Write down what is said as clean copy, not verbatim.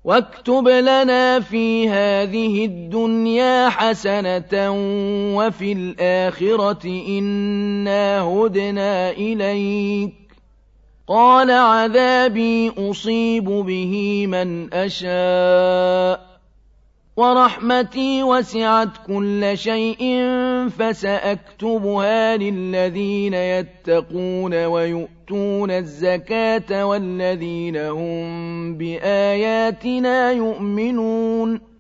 واكتب لنا في هذه الدنيا حسنة وفي الآخرة إنا هدنا إليك قال عذابي أصيب به من أشاء ورحمتي وسعت كل شيء فسأكتبها للذين يتقون ويؤتون الزكاة والذين هم بآياتنا يؤمنون